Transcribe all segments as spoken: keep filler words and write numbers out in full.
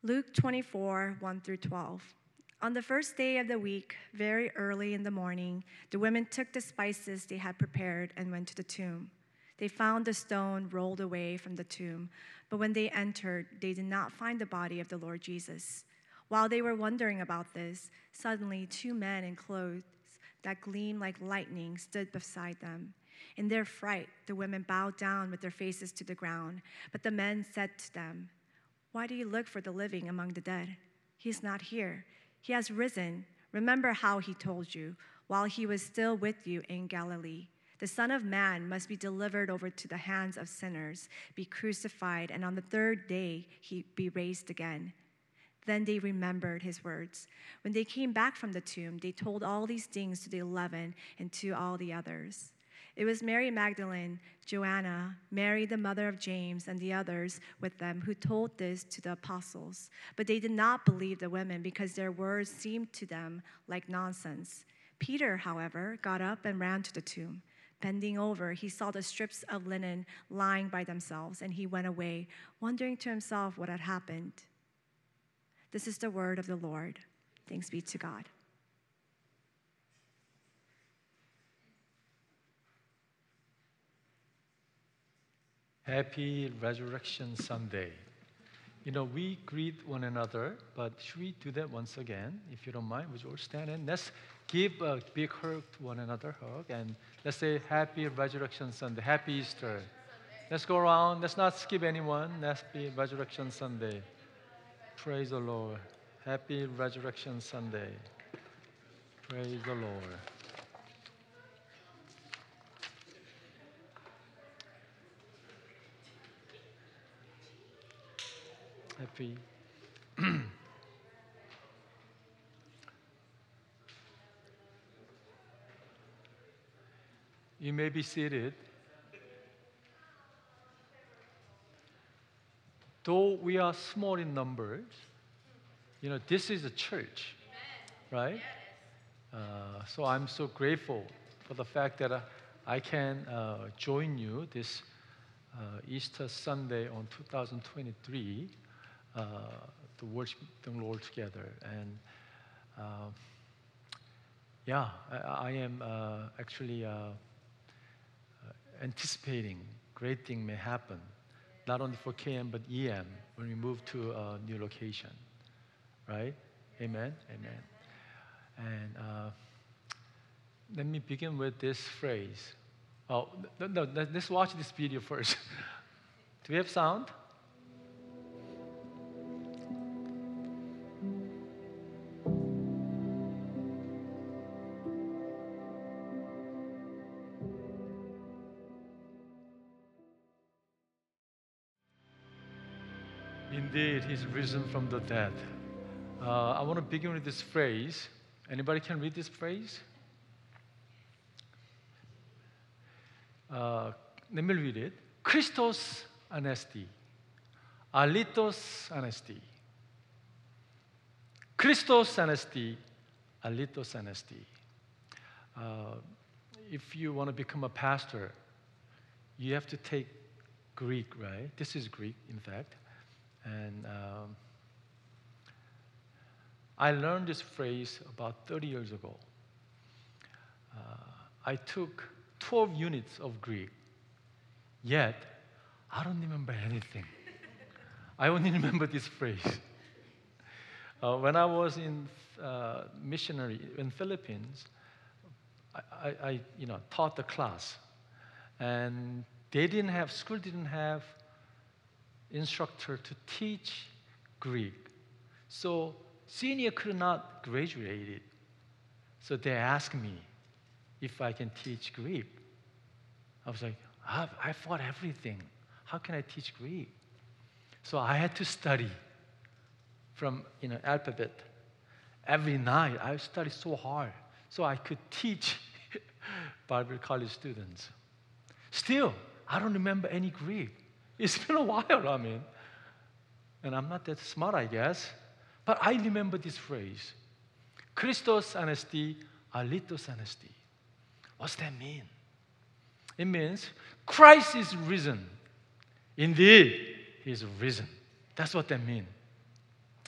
Luke twenty-four, one through twelve. On the first day of the week, very early in the morning, the women took the spices they had prepared and went to the tomb. They found the stone rolled away from the tomb, but when they entered, they did not find the body of the Lord Jesus. While they were wondering about this, suddenly two men in clothes that gleamed like lightning stood beside them. In their fright, the women bowed down with their faces to the ground, but the men said to them, "Why do you look for the living among the dead? He is not here. He has risen. Remember how he told you while he was still with you in Galilee. The Son of Man must be delivered over to the hands of sinners, be crucified, and on the third day he be raised again." Then they remembered his words. When they came back from the tomb, they told all these things to the eleven and to all the others. It was Mary Magdalene, Joanna, Mary the mother of James, and the others with them who told this to the apostles. But they did not believe the women because their words seemed to them like nonsense. Peter, however, got up and ran to the tomb. Bending over, he saw the strips of linen lying by themselves, and he went away, wondering to himself what had happened. This is the word of the Lord. Thanks be to God. Happy Resurrection Sunday. You know, we greet one another, but should we do that once again? If you don't mind, would you all stand and let's give a big hug to one another, hug, and let's say Happy Resurrection Sunday, Happy Easter. Let's go around, let's not skip anyone. Let's be Resurrection Sunday. Praise the Lord. Happy Resurrection Sunday. Praise the Lord. Happy. You may be seated. Though we are small in numbers, you know, this is a church, right? Uh, so I'm so grateful for the fact that uh, I can uh, join you this uh, Easter Sunday on two thousand twenty-three uh, to worship the Lord together. And uh, yeah, I, I am uh, actually uh, uh, anticipating great thing may happen, not only for K M but E M when we move to a new location, right? Amen, amen. And uh, let me begin with this phrase. Oh, no, no, let's watch this video first. Do we have sound? Indeed, he's risen from the dead. Uh, I want to begin with this phrase. Anybody can read this phrase? Uh, let me read it. Christos anesti. Alitos anesti. Christos anesti. Alitos anesti. Uh, if you want to become a pastor, you have to take Greek, right? This is Greek, in fact. And um, I learned this phrase about thirty years ago. Uh, I took twelve units of Greek, yet I don't remember anything. I only remember this phrase. Uh, when I was in uh, missionary in Philippines, I, I, I you know taught the class, and they didn't have school didn't have instructor to teach Greek, so senior could not graduate it. So they asked me if I can teach Greek. I was like, I've, I fought everything. How can I teach Greek? So I had to study from you know alphabet. Every night I studied so hard so I could teach Bible college students. Still, I don't remember any Greek. It's been a while, I mean. And I'm not that smart, I guess. But I remember this phrase. Christos anesti, alitos anesti. What's that mean? It means Christ is risen. Indeed, he is risen. That's what that means.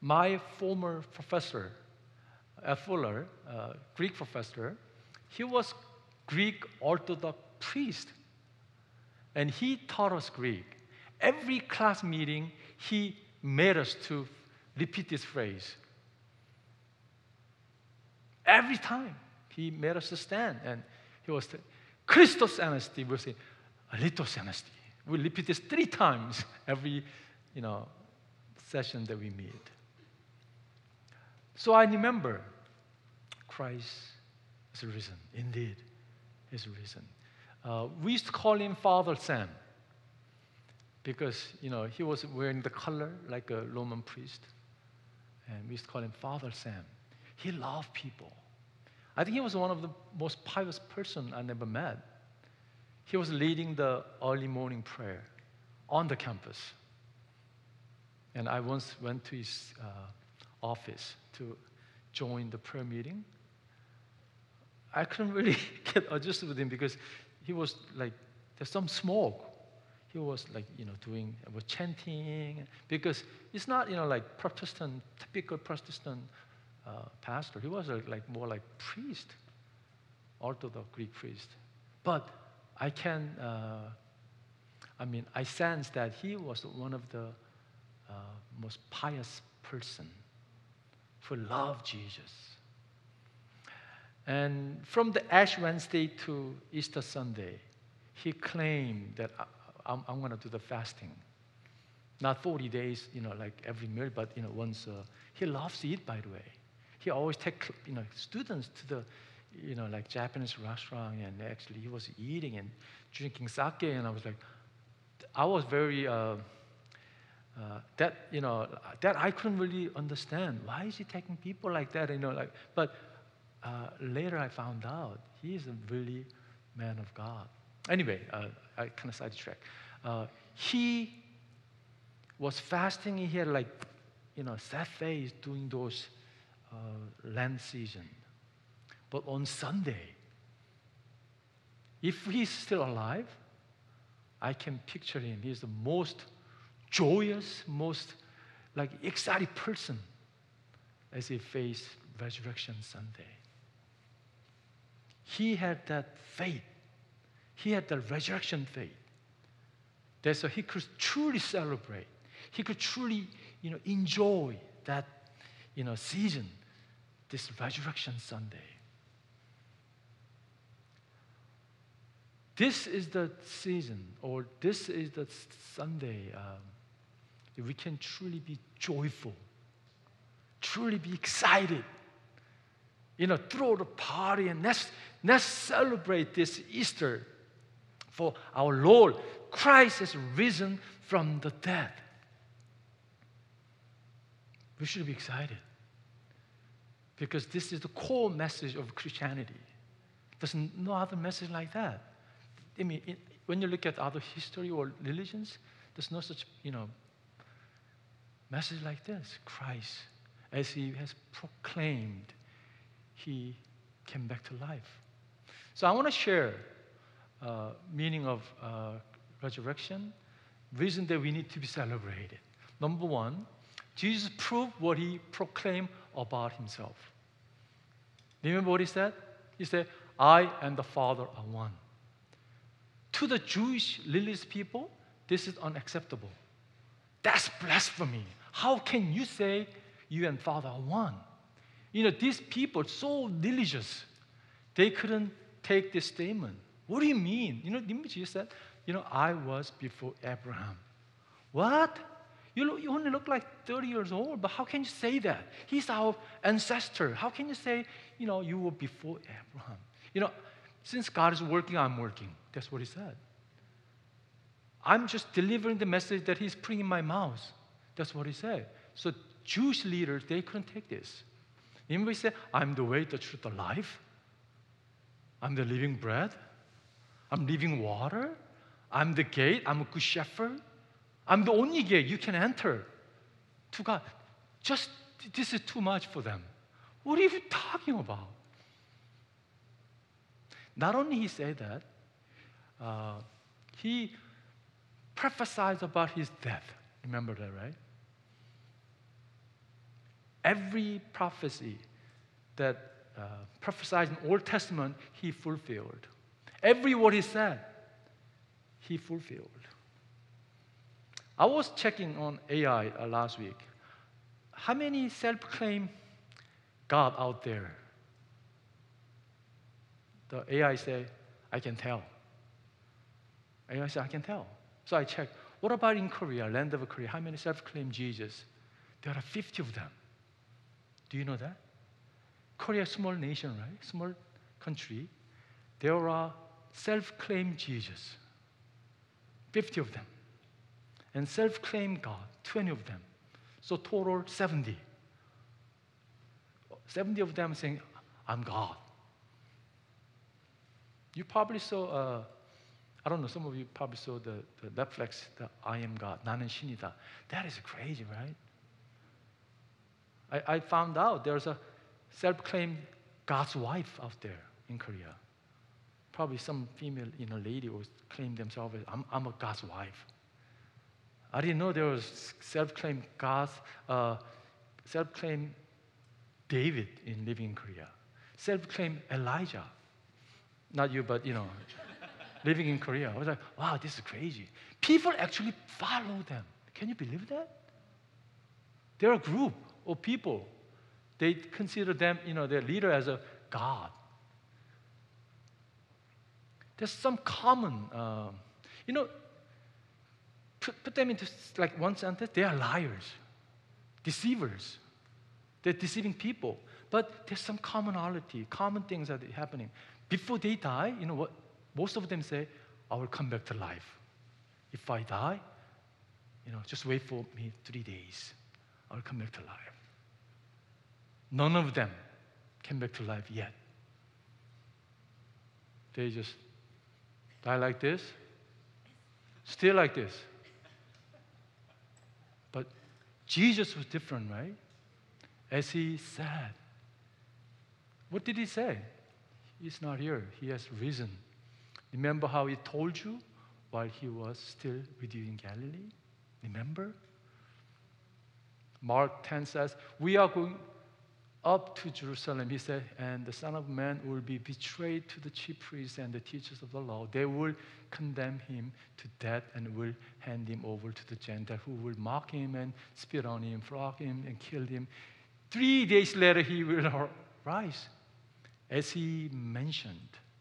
my former professor at Fuller, uh, Greek professor, he was Greek Orthodox priest, and he taught us Greek. Every class meeting, he made us to repeat this phrase. Every time, he made us to stand, and he was saying, Christos Anasty, we'll say, Alitos Anasty. We repeat this three times every, you know, session that we meet. So I remember Christ is risen. Indeed, he's risen. Uh, we used to call him Father Sam because, you know, he was wearing the color like a Roman priest. And we used to call him Father Sam. He loved people. I think he was one of the most pious person I never met. He was leading the early morning prayer on the campus. And I once went to his uh, office to join the prayer meeting. I couldn't really get adjusted with him because he was like, there's some smoke. He was like, you know, doing, was chanting, because it's not, you know, like Protestant, typical Protestant uh, pastor. He was a, like more like priest, Orthodox Greek priest. But I can, uh, I mean, I sense that he was one of the uh, most pious person who loved Jesus. And from the Ash Wednesday to Easter Sunday, he claimed that I, I'm, I'm going to do the fasting. Not forty days, you know, like every meal, but, you know, once. Uh, he loves to eat, by the way. He always take, you know, students to the, you know, like Japanese restaurant, and actually he was eating and drinking sake, and I was like, I was very, uh, uh, that, you know, that I couldn't really understand. Why is he taking people like that, you know, like, but uh, later I found out he is a really man of God. Anyway, uh, I kind of sidetracked. Uh, he was fasting. He had like, you know, sad face during those uh, Lent season. But on Sunday, if he's still alive, I can picture him. He's the most joyous, most like excited person as he faced Resurrection Sunday. He had that faith. He had the resurrection faith. That's why he could truly celebrate. He could truly, you know, enjoy that, you know, season, this Resurrection Sunday. This is the season, or this is the Sunday, um, we can truly be joyful, truly be excited. You know, throw the party and let's, let's celebrate this Easter. For our Lord, Christ has risen from the dead. We should be excited because this is the core message of Christianity. There's no other message like that. I mean, it, when you look at other history or religions, there's no such, you know, message like this. Christ, as he has proclaimed, he came back to life. So I want to share uh, meaning of uh, resurrection, reason that we need to be celebrated. Number one, Jesus proved what he proclaimed about himself. Remember what he said? He said, I and the Father are one. To the Jewish religious people, this is unacceptable. That's blasphemy. How can you say you and Father are one? You know, these people, so religious, they couldn't take this statement. What do you mean? You know, Jesus said, you know, I was before Abraham. What? You, look, you only look like thirty years old, but how can you say that? He's our ancestor. How can you say, you know, you were before Abraham? You know, since God is working, I'm working. That's what he said. I'm just delivering the message that he's putting in my mouth. That's what he said. So Jewish leaders, they couldn't take this. Even we say, I'm the way, the truth, the life. I'm the living bread. I'm living water. I'm the gate. I'm a good shepherd. I'm the only gate you can enter to God. Just, this is too much for them. What are you talking about? Not only he said that, uh, he prophesied about his death. Remember that, right? Every prophecy that uh, prophesied in Old Testament, he fulfilled. Every word he said, he fulfilled. I was checking on A I uh, last week. How many self-claim God out there? The A I say, I can tell. A I said, I can tell. So I checked. What about in Korea, land of Korea? How many self-claim Jesus? There are fifty of them. Do you know that? Korea, small nation, right? Small country. There are self-claim Jesus. fifty of them. And self-claim God, twenty of them. So total seventy. seventy of them saying, I'm God. You probably saw, uh, I don't know, some of you probably saw the, the Netflix, the I am God, 나는 신이다. That is crazy, right? I, I found out there's a self-claimed God's wife out there in Korea. Probably some female, you know, lady will claim themselves as, I'm, I'm a God's wife. I didn't know there was self-claimed God's, uh, self-claimed David in living in Korea. Self-claimed Elijah. Not you, but you know, living in Korea. I was like, wow, this is crazy. People actually follow them. Can you believe that? They're a group of people. They consider them, you know, their leader as a God. There's some common, uh, you know, put, put them into like one sentence, they are liars, deceivers. They're deceiving people. But there's some commonality, common things that are happening. Before they die, you know what? Most of them say, I will come back to life. If I die, you know, just wait for me three days. I will come back to life. None of them came back to life yet. They just die like this, still like this. But Jesus was different, right? As he said, what did he say? He's not here. He has risen. Remember how he told you while he was still with you in Galilee? Remember? Mark ten says, we are going up to Jerusalem. He said, and the Son of Man will be betrayed to the chief priests and the teachers of the law. They will condemn him to death and will hand him over to the Gentiles who will mock him and spit on him, flog him, and kill him. Three days later, he will rise. As he mentioned,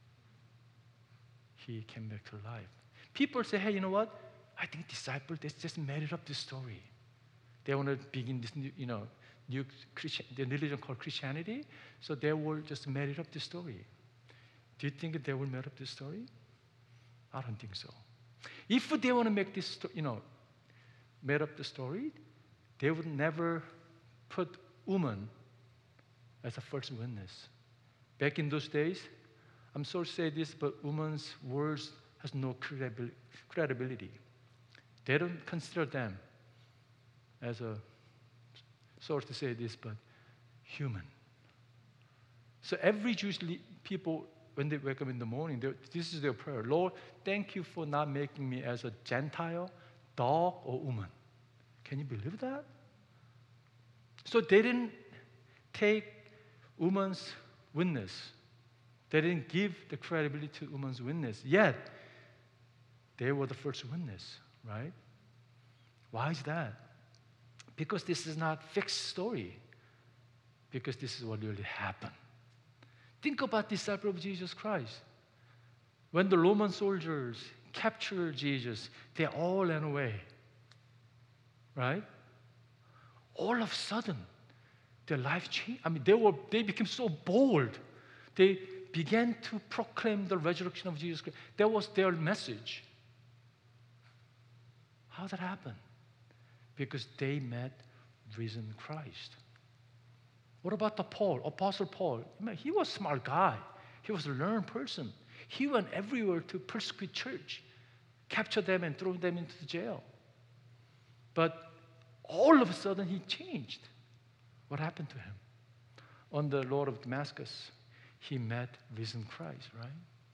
he came back to life. People say, hey, you know what? I think disciples, they just made up this story. They want to begin this new, you know, new Christian, the religion called Christianity, so they will just made up this story. Do you think they will make up this story? I don't think so. If they want to make this, you know, made up the story, they would never put woman as a first witness. Back in those days, I'm sorry to say this, but women's words has no credibility. They don't consider them as a, sorry to say this, but human. So every Jewish people, when they wake up in the morning, this is their prayer. Lord, thank you for not making me as a Gentile, dog, or woman. Can you believe that? So they didn't take woman's witness. They didn't give the credibility to woman's witness. Yet, they were the first witness, right? Why is that? Because this is not fixed story. Because this is what really happened. Think about the disciples of Jesus Christ. When the Roman soldiers captured Jesus, they all ran away, right? All of a sudden, their life changed. I mean, they were they became so bold. They began to proclaim the resurrection of Jesus Christ. That was their message. How did that happen? Because they met risen Christ. What about the Paul, Apostle Paul? I mean, he was a smart guy. He was a learned person. He went everywhere to persecute church, capture them and throw them into the jail. But all of a sudden, he changed. What happened to him? On the road of Damascus, he met risen Christ, right?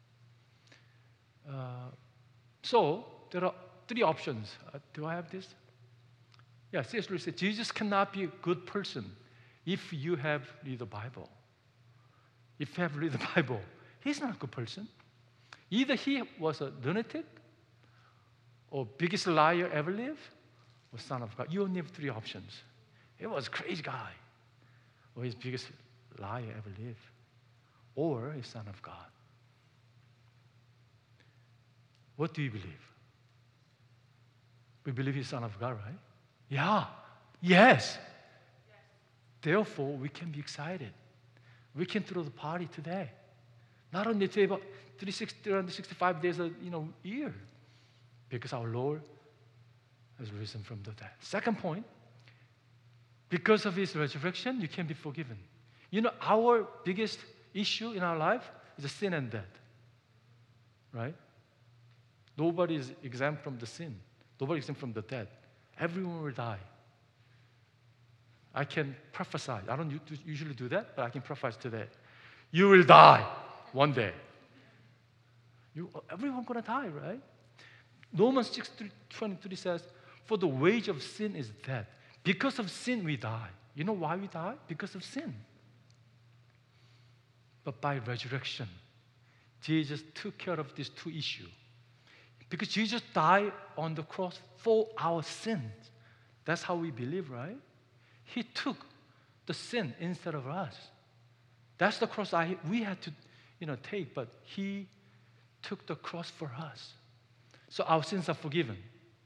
Uh, so, there are three options. Uh, do I have this? Yeah, C S Lewis said, Jesus cannot be a good person if you have read the Bible. If you have read the Bible, he's not a good person. Either he was a lunatic, or biggest liar ever lived, or son of God. You only have three options. He was a crazy guy, or he's biggest liar ever lived, or he's son of God. What do you believe? We believe he's son of God, right? Yeah. Yes. Therefore, we can be excited. We can throw the party today. Not only today, but three hundred sixty-five days a you know, year. Because our Lord has risen from the dead. Second point, because of his resurrection, you can be forgiven. You know, our biggest issue in our life is sin and death. Right? Nobody is exempt from the sin. Nobody is exempt from the death. Everyone will die. I can prophesy. I don't usually do that, but I can prophesy today. You will die one day. You, everyone gonna die, right? Romans six twenty-three says, for the wage of sin is death. Because of sin, we die. You know why we die? Because of sin. But by resurrection, Jesus took care of these two issues. Because Jesus died on the cross for our sins. That's how we believe, right? He took the sin instead of us. That's the cross I, we had to you know, take, but he took the cross for us. So our sins are forgiven.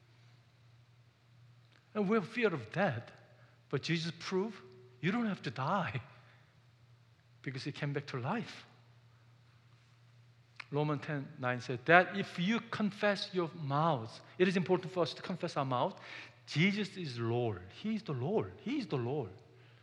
And we have fear of death, but Jesus proved you don't have to die because he came back to life. Romans ten nine says that if you confess your mouth, it is important for us to confess our mouth. Jesus is Lord. He is the Lord. He is the Lord.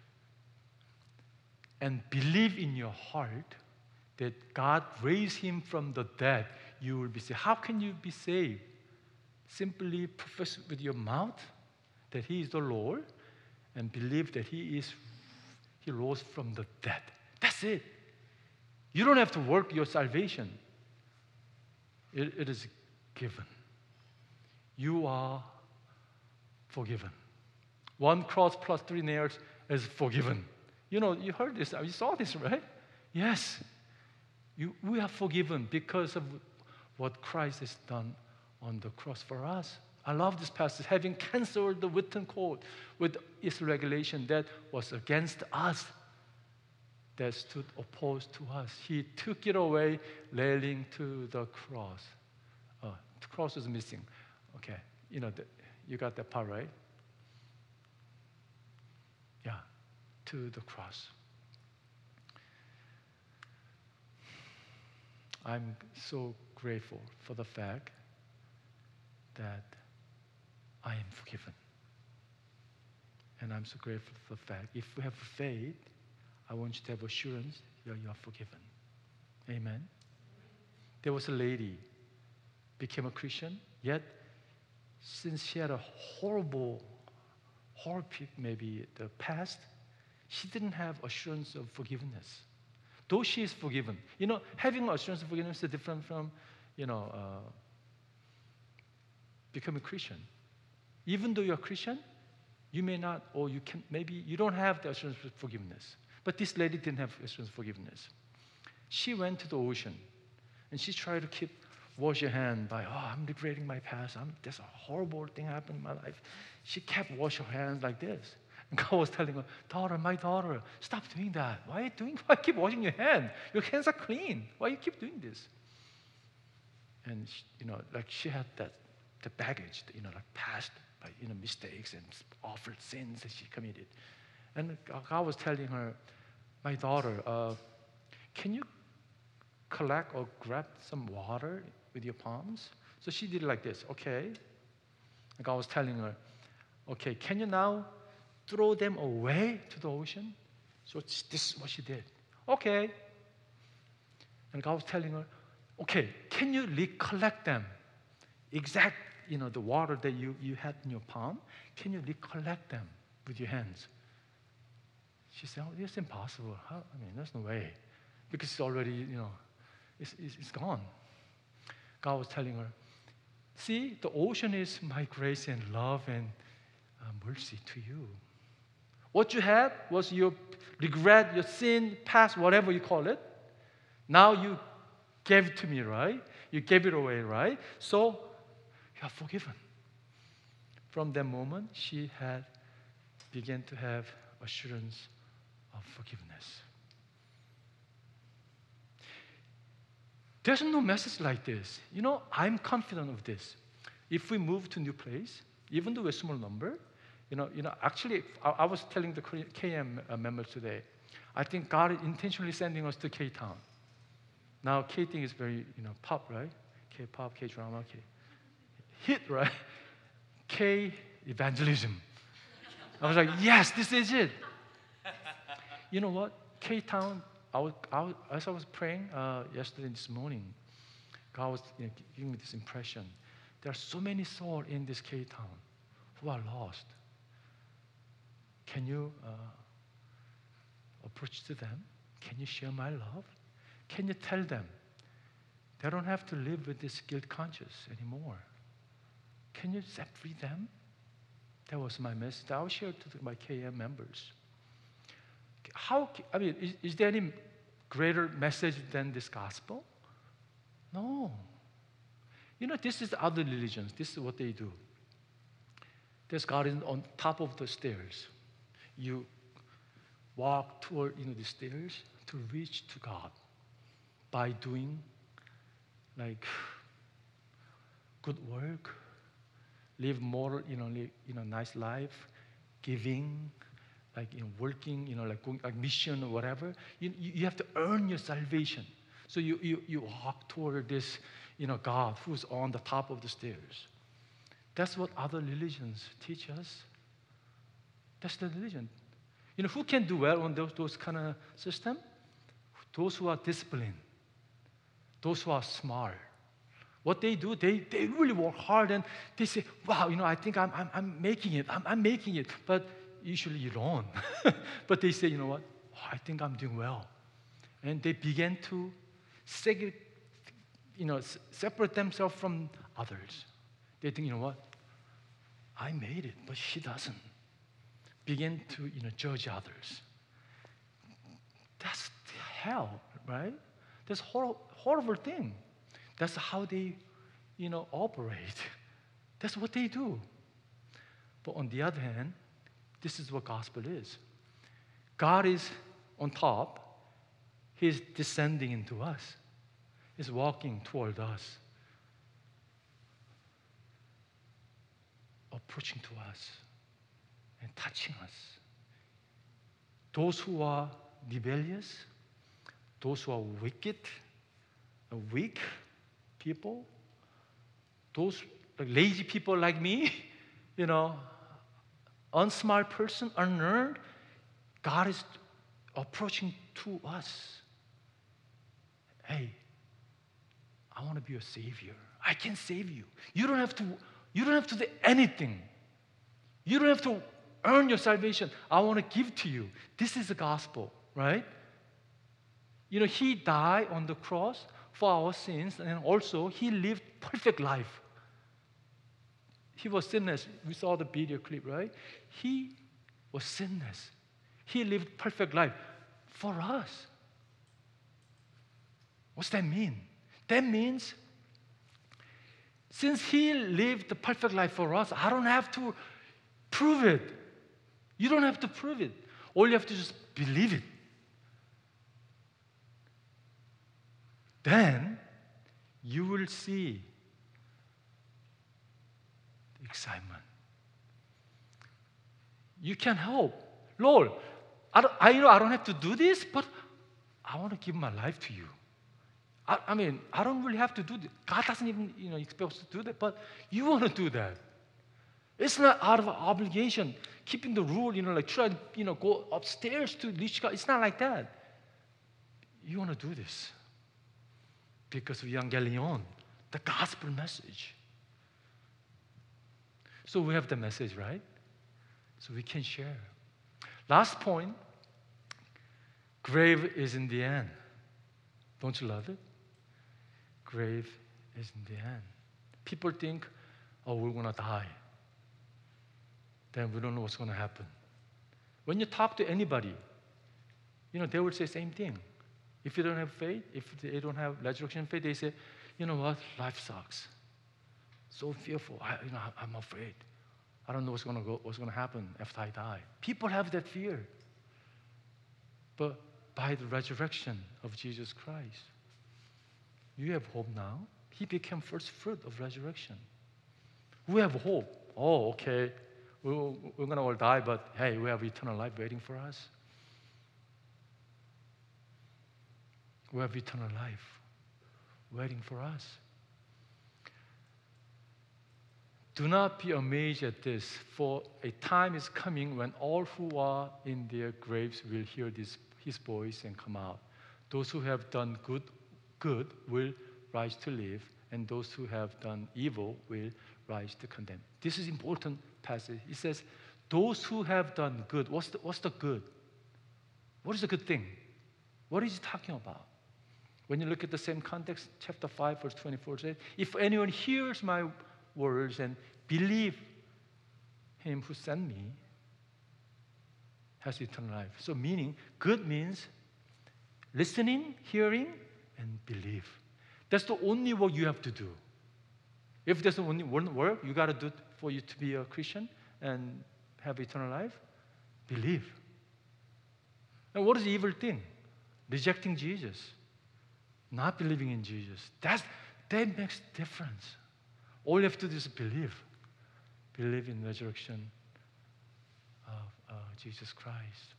And believe in your heart that God raised him from the dead, you will be saved. How can you be saved? Simply profess with your mouth that he is the Lord and believe that he is he rose from the dead. That's it. You don't have to work your salvation. It, it is given. You are forgiven. One cross plus three nails is forgiven. You know, you heard this, you saw this, right? Yes. You, we are forgiven because of what Christ has done on the cross for us. I love this passage. Having canceled the written code with its regulation that was against us, that stood opposed to us. He took it away, nailing to the cross. Oh, the cross is missing. Okay, you know, the, you got that part, right? Yeah, to the cross. I'm so grateful for the fact that I am forgiven. And I'm so grateful for the fact, if we have faith, I want you to have assurance that you are forgiven. Amen. There was a lady, became a Christian, yet since she had a horrible, horrible maybe the past, she didn't have assurance of forgiveness. Though she is forgiven. You know, having assurance of forgiveness is different from, you know, uh, becoming a Christian. Even though you're a Christian, you may not, or you can, maybe you don't have the assurance of forgiveness. But this lady didn't have assurance of forgiveness. She went to the ocean, and she tried to keep, wash her hand by, oh, I'm regretting my past. I'm, there's a horrible thing happened in my life. She kept washing her hands like this. And God was telling her, daughter, my daughter, stop doing that. Why are you doing, why keep washing your hand? Your hands are clean. Why you keep doing this? And, she, you know, like she had that, the baggage, you know, like past, by, you know, mistakes and awful sins that she committed. And God was telling her, my daughter, uh, can you collect or grab some water with your palms? So she did like this, okay. And God was telling her, okay, can you now throw them away to the ocean? So this is what she did. Okay. And God was telling her, okay, can you recollect them? Exact, you know, the water that you, you had in your palm, can you recollect them with your hands? She said, oh, it's impossible. How? I mean, there's no way. Because it's already, you know, it's, it's, it's gone. God was telling her, see, the ocean is my grace and love and uh, mercy to you. What you had was your regret, your sin, past, whatever you call it. Now you gave it to me, right? You gave it away, right? So you are forgiven. From that moment, she had began to have assurance of forgiveness. There's no message like this. You know, I'm confident of this. If we move to a new place, even though we're a small number, you know, you know, actually, I, I was telling the K M members today, I think God is intentionally sending us to K-Town. Now, K-Thing is very, you know, pop, right? K-pop, K-drama, K. Hit, right? K-evangelism. I was like, yes, this is it. You know what? K-Town, I was, I was, as I was praying uh, yesterday, this morning, God was, you know, giving me this impression. There are so many souls in this K-Town who are lost. Can you uh, approach to them? Can you share my love? Can you tell them they don't have to live with this guilt conscience anymore? Can you set free them? That was my message. I will share to my K M members. How, I mean, is, is there any greater message than this gospel? No. You know, this is other religions. This is what they do. There's God is on top of the stairs. You walk toward, you know, the stairs to reach to God by doing like good work, live more, you know, live, you know, nice life, giving, like, you know, working, you know, like going like mission or whatever. You, you, you have to earn your salvation. So you, you, you walk toward this, you know, God who's on the top of the stairs. That's what other religions teach us. That's the religion. You know, who can do well on those, those kind of system? Those who are disciplined. Those who are smart. What they do, they, they really work hard and they say, wow, you know, I think I'm, I'm, I'm making it. I'm, I'm making it. But usually you don't. But they say, you know what? Oh, I think I'm doing well. And they begin to seg- you know, separate themselves from others. They think, you know what? I made it, but she doesn't. Begin to, you know, judge others. That's hell, right? That's a hor- horrible thing. That's how they, you know, operate. That's what they do. But on the other hand, this is what gospel is. God is on top. He's descending into us. He's walking toward us. Approaching to us and touching us. Those who are rebellious, those who are wicked, weak people, those like lazy people like me, you know, unsmart person, unlearned, God is approaching to us. Hey, I want to be your savior. I can save you. You don't have to, you don't have to do anything. You don't have to earn your salvation. I want to give to you. This is the gospel, right? You know, he died on the cross for our sins, and also he lived perfect life. He was sinless. We saw the video clip, right? He was sinless. He lived perfect life for us. What's that mean? That means since he lived the perfect life for us, I don't have to prove it. You don't have to prove it. All you have to just believe it. Then you will see the excitement. You can help. Lord, I, don't, I, you know, I don't have to do this, but I want to give my life to you. I, I mean, I don't really have to do this. God doesn't even, you know, expect us to do that, but you want to do that. It's not out of obligation, keeping the rule, you know, like try to, you know, go upstairs to reach God. It's not like that. You want to do this because of Evangelion, the gospel message. So we have the message, right? So we can share. Last point, grave is in the end. Don't you love it? Grave is in the end. People think, oh, we're going to die. Then we don't know what's going to happen. When you talk to anybody, you know, they will say the same thing. If you don't have faith, if they don't have resurrection faith, they say, you know what, life sucks. So fearful. I, you know, I'm afraid. I don't know what's going to go, what's going to happen after I die. People have that fear. But by the resurrection of Jesus Christ, you have hope now. He became first fruit of resurrection. We have hope. Oh, okay. We're, we're going to all die, but hey, we have eternal life waiting for us. We have eternal life waiting for us. Do not be amazed at this, for a time is coming when all who are in their graves will hear this, his voice and come out. Those who have done good, good will rise to live, and those who have done evil will rise to condemn. This is important passage. It says, those who have done good. What's the, what's the good? What is the good thing? What is he talking about? When you look at the same context, chapter five, verse twenty-four says, if anyone hears my words and believe him who sent me, has eternal life. So meaning, good means listening, hearing, and believe. That's the only work you have to do. If there's only one work you got to do for you to be a Christian and have eternal life, believe. And what is the evil thing? Rejecting Jesus, not believing in Jesus. That's, that makes difference. All you have to do is believe. Believe in the resurrection of uh, Jesus Christ.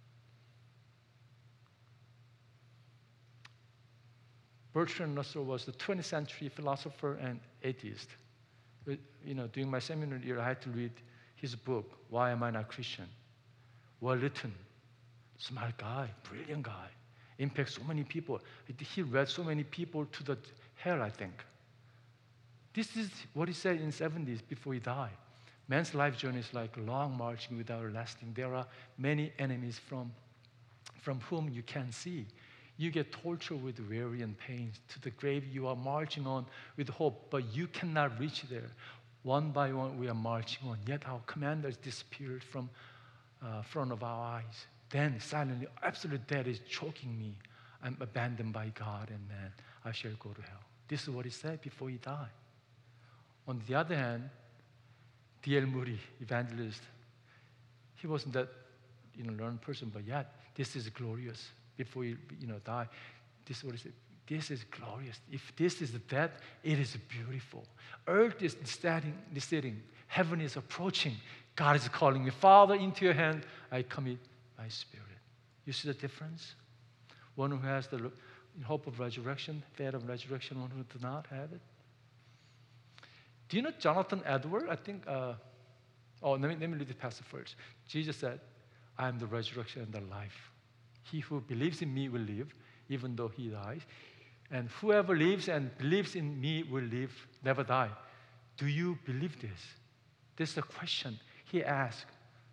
Bertrand Russell was the twentieth century philosopher and atheist. You know, during my seminary year, I had to read his book, Why Am I Not Christian? Well written, smart guy, brilliant guy, impacts so many people. He read so many people to the hell, I think. This is what he said in the seventies before he died. Man's life journey is like long marching without lasting. There are many enemies from, from whom you can't see. You get tortured with weary and pain. To the grave you are marching on with hope, but you cannot reach there. One by one we are marching on, yet our commanders disappeared from uh, front of our eyes. Then silently, absolute death is choking me. I'm abandoned by God and man. I shall go to hell. This is what he said before he died. On the other hand, D L Moody, evangelist, he wasn't that you know, learned person, but yet this is glorious. Before he you know, died, this is what he said. This is glorious. If this is the death, it is beautiful. Earth is standing, sitting. Heaven is approaching. God is calling me, Father, into your hand I commit my spirit. You see the difference? One who has the hope of resurrection, faith of resurrection, one who does not have it. Do you know Jonathan Edwards? I think, uh, oh, let me, let me read the passage first. Jesus said, I am the resurrection and the life. He who believes in me will live, even though he dies. And whoever lives and believes in me will live, never die. Do you believe this? This is a question he asked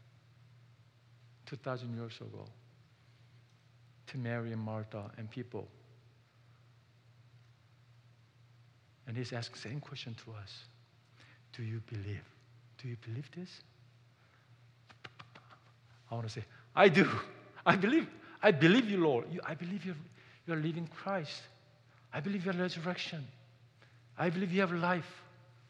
two thousand years ago to Mary and Martha and people. And he's asking the same question to us. Do you believe? Do you believe this? I want to say, I do. I believe. I believe you, Lord. You, I believe you're, you're living Christ. I believe you have resurrection. I believe you have life.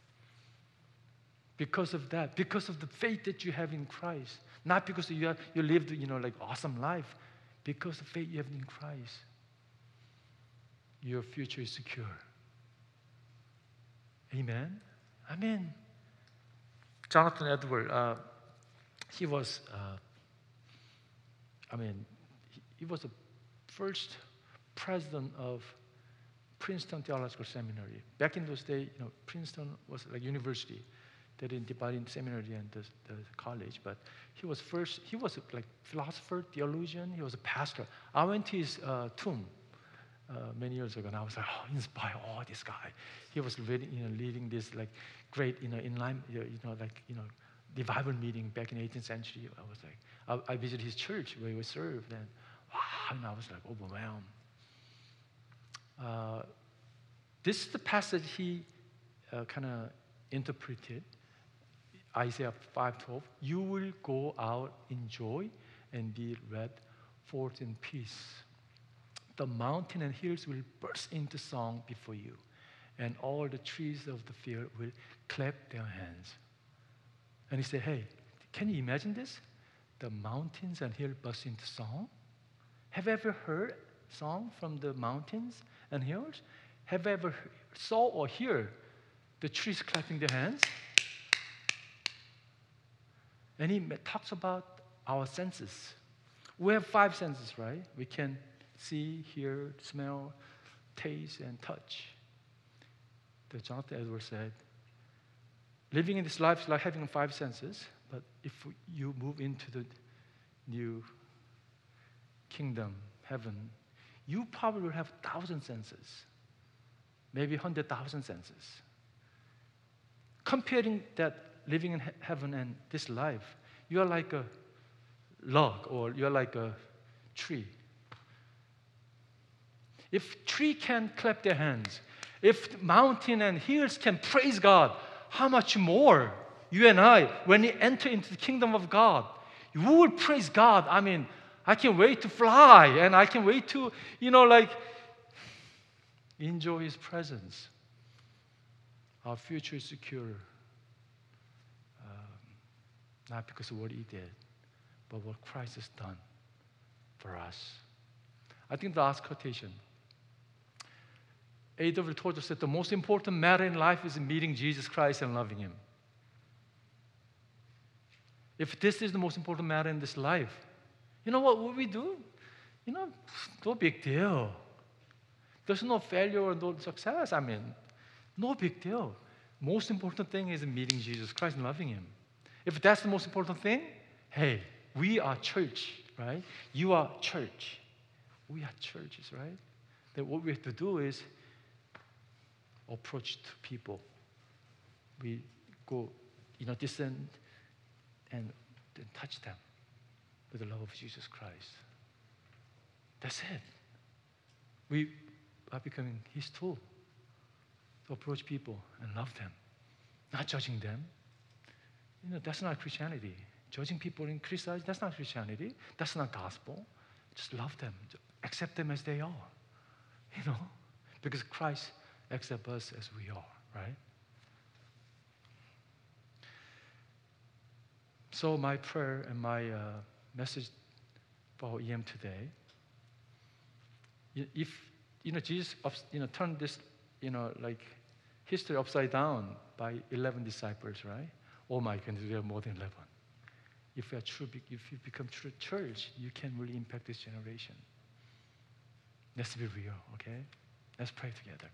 Because of that, because of the faith that you have in Christ. Not because you, have, you lived, you know, like awesome life. Because of the faith you have in Christ. Your future is secure. Amen? Amen. Jonathan Edwards, uh, he was, uh, I mean, he, he was the first president of Princeton Theological Seminary. Back in those days, you know, Princeton was like university. They didn't divide into seminary and the, the college, but he was first, he was a, like philosopher, theologian, he was a pastor. I went to his uh, tomb uh, many years ago, and I was like, oh, inspired, oh, this guy. He was leading, you know, leading this like great, you know, in line, you know, like, you know, revival meeting back in the eighteenth century. I was like, I, I visited his church where he was served, and wow, and I was like overwhelmed. Uh, this is the passage he uh, kind of interpreted. Isaiah five twelve, you will go out in joy and be led forth in peace. The mountain and hills will burst into song before you, and all the trees of the field will clap their hands. And he said, hey, can you imagine this? The mountains and hills burst into song? Have you ever heard a song from the mountains and hills? Have you ever saw or hear the trees clapping their hands? And he talks about our senses. We have five senses, right? We can see, hear, smell, taste, and touch. The Jonathan Edwards said, living in this life is like having five senses, but if you move into the new kingdom, heaven, you probably will have thousand senses, maybe hundred thousand senses. Comparing that living in he- heaven and this life, you are like a log or you are like a tree. If tree can clap their hands, if mountain and hills can praise God, how much more you and I, when we enter into the kingdom of God, you will praise God. I mean, I can wait to fly and I can wait to, you know, like enjoy His presence. Our future is secure, um, not because of what He did, but what Christ has done for us. I think the last quotation, A W told us that the most important matter in life is meeting Jesus Christ and loving Him. If this is the most important matter in this life, you know what will we do? You know, no big deal. There's no failure or no success. I mean, no big deal. Most important thing is meeting Jesus Christ and loving Him. If that's the most important thing, hey, we are church, right? You are church. We are churches, right? Then what we have to do is approach to people. We go, you know, distant and then touch them with the love of Jesus Christ. That's it. We are becoming His tool to approach people and love them, not judging them. You know, that's not Christianity. Judging people in Christianity, that's not Christianity. That's not gospel. Just love them. Accept them as they are. You know, because Christ accepts us as we are, right? So my prayer and my uh, message for E M today, if, you know, Jesus, you know, turned this, you know, like history upside down by eleven disciples, right? Oh my goodness, we have more than eleven. If you are true, if you become true church, you can really impact this generation. Let's be real, okay? Let's pray together.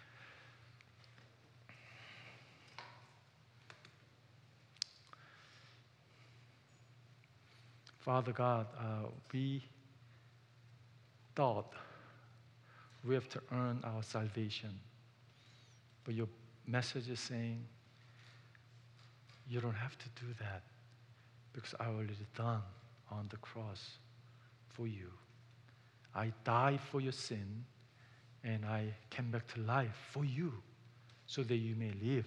Father God, uh, we thought we have to earn our salvation, but your message is saying you don't have to do that because I already done on the cross for you. I died for your sin and I came back to life for you so that you may live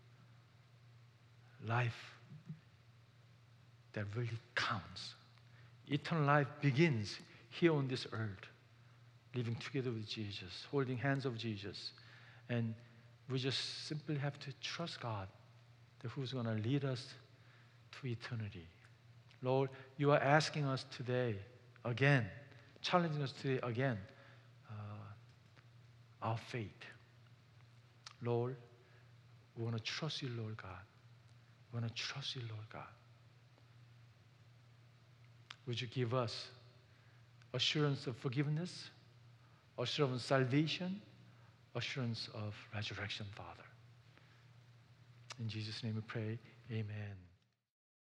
life that really counts. Eternal life begins here on this earth, living together with Jesus, holding hands of Jesus. And we just simply have to trust God that who's going to lead us to eternity. Lord, you are asking us today again, challenging us today again, uh, our faith. Lord, we want to trust you, Lord God. We want to trust you, Lord God. Would you give us assurance of forgiveness, assurance of salvation, assurance of resurrection, Father? In Jesus' name we pray, amen.